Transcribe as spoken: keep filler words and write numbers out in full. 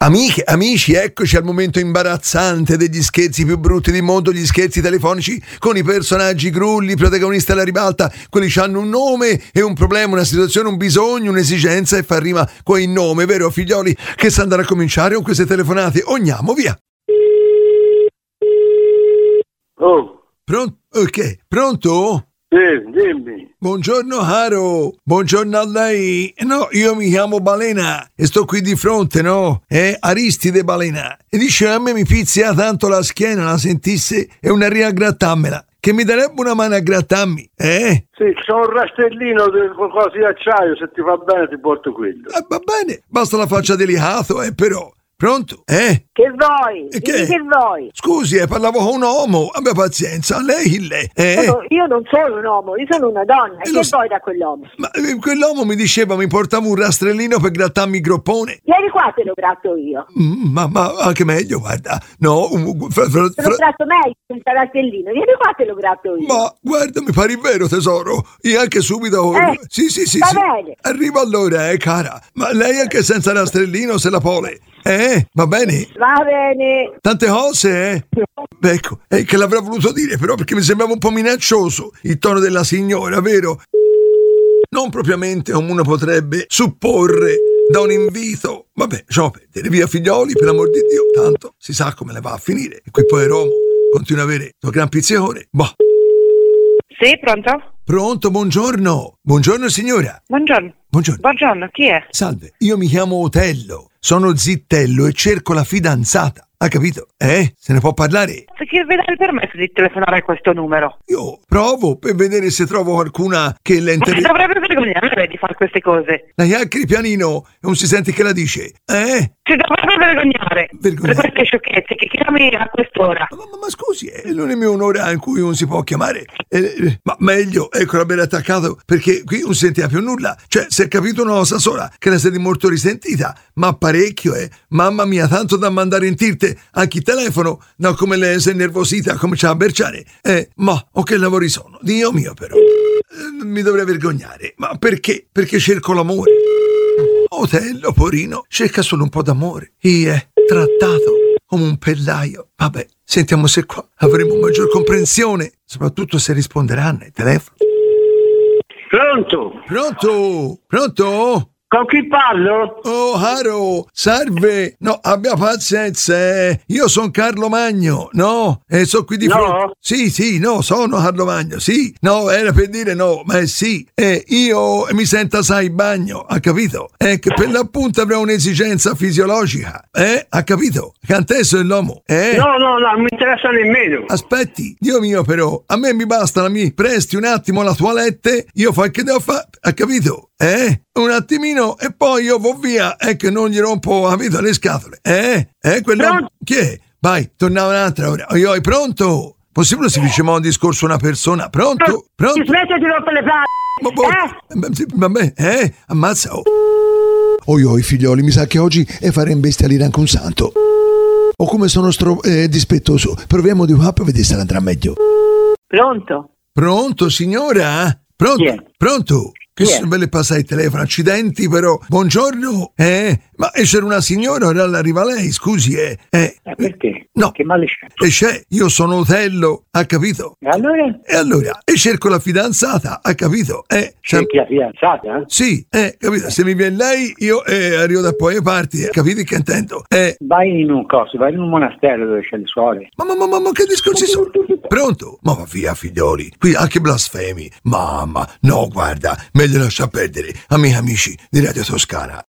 Amiche, amici, eccoci al momento imbarazzante degli scherzi più brutti del mondo, gli scherzi telefonici con i personaggi grulli, protagonisti alla ribalta, quelli che hanno un nome e un problema, una situazione, un bisogno, un'esigenza e fa rima con il nome, vero figlioli? Che sa andare a cominciare con queste telefonate? Ogniamo, via! Oh. Pronto? Ok, pronto? Sì, dimmi. Buongiorno caro, buongiorno a lei. No, io mi chiamo Balena e sto qui di fronte, no? È Aristide Balena. E dice a me mi pizzica tanto la schiena, la sentisse e una ria a grattarmela. Che mi darebbe una mano a grattarmi, eh? Sì, c'ho un rastrellino di qualcosa di acciaio, se ti va bene ti porto quello. Eh, va bene, basta la faccia delicato, eh, però. Pronto? Eh? Che vuoi? E Che? che? che vuoi? Scusi, eh, parlavo con un uomo, abbia pazienza, lei chi lei? Eh? Io, io non sono un uomo, io sono una donna. Eh, Che lo so. vuoi da quell'uomo? Ma eh, quell'uomo mi diceva mi portava un rastrellino per grattarmi il groppone. Vieni qua, te lo gratto io. Mm, ma, ma anche meglio, guarda. No, un- fra- fra- Te lo fra- gratto meglio, senza rastellino. Vieni qua, te lo gratto io. ma guarda, mi pare vero tesoro. Io anche subito. Eh, sì, sì, sì, va sì. bene. Arrivo allora, eh, cara. Ma lei anche senza rastrellino se la pole. Eh, va bene? Va bene. Tante cose, eh? Ecco, eh, che l'avrà voluto dire però perché mi sembrava un po' minaccioso il tono della signora, vero? Non propriamente come uno potrebbe supporre da un invito. Vabbè, lasciamo perdere, via figlioli, per l'amor di Dio, tanto si sa come le va a finire. E qui poi Romo continua a avere un gran pizzicore. Boh. Sì, pronto? Pronto, buongiorno. Buongiorno signora. Buongiorno. Buongiorno. Buongiorno, chi è? Salve, io mi chiamo Otello, sono zittello e cerco la fidanzata. Ha capito? Eh? Se ne può parlare? Se chi vi dà il permesso di telefonare a questo numero? Io provo per vedere se trovo qualcuna che le Ma si interessa. dovrebbe vergognare di fare queste cose. La chiacchieri pianino e non si sente che la dice. Eh? Si dovrebbe vergognare, Vergognare. per queste sciocchezze che chiami a quest'ora. Ma, ma- ma scusi, eh, non è mia un'ora in cui non si può chiamare. Eh, eh, ma meglio, ecco, l'aver attaccato perché qui non si sentiva più nulla. Cioè, si è capito una cosa sola, che ne siete molto risentita, ma parecchio, eh. Mamma mia, tanto da mandare in tirte anche il telefono, no, come lei si è nervosita, come c'ha a berciare. Eh, ma, o che lavori sono? Dio mio, però. Eh, mi dovrei vergognare. Ma perché? Perché cerco l'amore. Otello, porino, cerca solo un po' d'amore. E è trattato come un pellaio. Vabbè, sentiamo se qua avremo maggior comprensione, soprattutto se risponderanno ai telefoni. Pronto? Pronto? Pronto? Con chi parlo? Oh, caro, salve. No, abbia pazienza, eh. Io sono Carlo Magno, no? E sono qui di No? fronte. Sì, sì, no, sono Carlo Magno, sì. No, era per dire no, ma è sì. E io mi sento assai bagno, ha capito? E che per l'appunto avrò un'esigenza fisiologica, eh? Ha capito? Cantesso è l'uomo, eh? No, no, no, non mi interessa nemmeno. Aspetti, Dio mio però, a me mi basta, mi presti un attimo la toilette, io fa che devo fare, ha capito? Eh? Un attimino e poi io vo via e che non gli rompo, capito, le scatole, eh? Eh, quello... Pronto? Chi è? Vai, torna un'altra ora. Oi, oi, pronto? Possibile si dice ma un discorso a una persona? Pronto? Pronto? Ti smetti di rompere le palle. Ma boh, Eh? beh, sì, vabbè, eh? Ammazza, oh. Oi, oi, figlioli, mi sa che oggi è fare imbestialire anche un santo. O come sono stro... eh, dispettoso. Proviamo di qua per vedere se andrà meglio. Pronto? Pronto, signora? Pronto? Chi è? Pronto? Che Chi è? sono belle passare il telefono, accidenti però. Buongiorno. Eh, ma e c'era una signora, ora arriva lei, scusi, eh. eh. Eh, perché? No. Che male c'è? E c'è, io sono Otello, ha capito? E allora? E allora, e cerco la fidanzata, ha capito? Eh, sem- Cerchi la fidanzata? Eh? sì, eh, capito? Se mi viene lei, io eh, arrivo da poi parti, eh, capite che intendo? Eh, Vai in un coso, vai in un monastero dove c'è le suore. ma, ma, ma, ma, ma che discorsi sono? Pronto? Ma va via, figlioli, qui anche blasfemi. Mamma, no, guarda, meglio lascia perdere. Amici, amici di Radio Toscana.